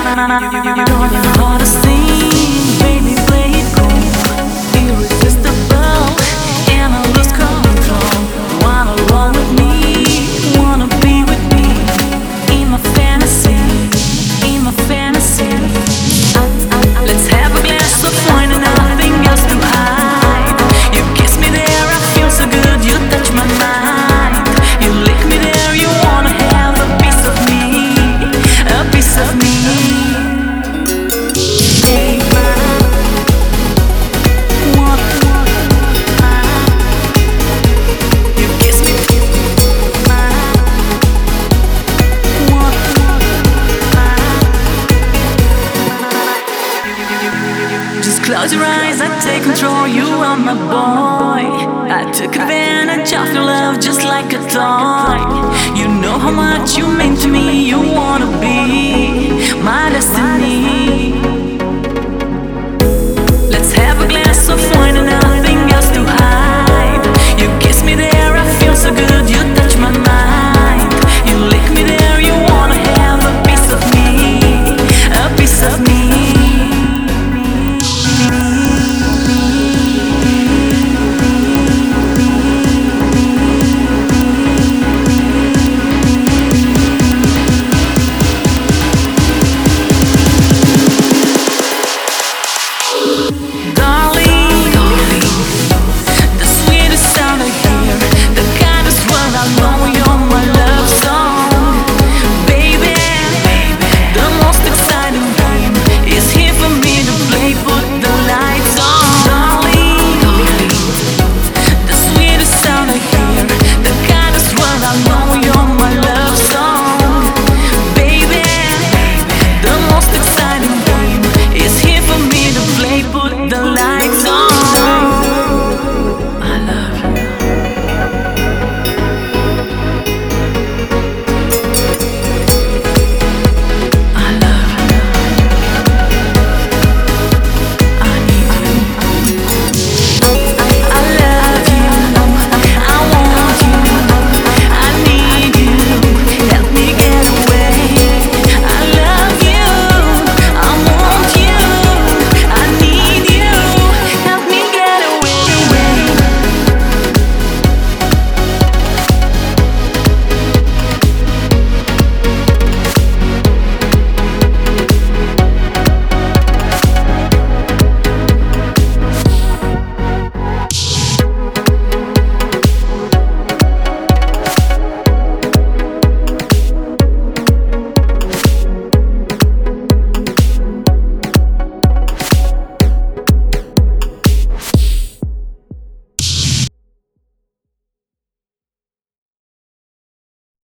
You're the hardest thing, baby, play it cool. Irresistible, and I lose control. Wanna roll with me, wanna be with me. In my fantasy, in my fantasy. Let's have a glass of wine and nothing else to hide. You kiss me there, I feel so good, you touch my mind. You lick me there, you wanna have a piece of me, a piece of me. Just close your eyes, I take control, you are my boy. I took advantage of your love just like a toy. You know how much you mean to me, you wanna be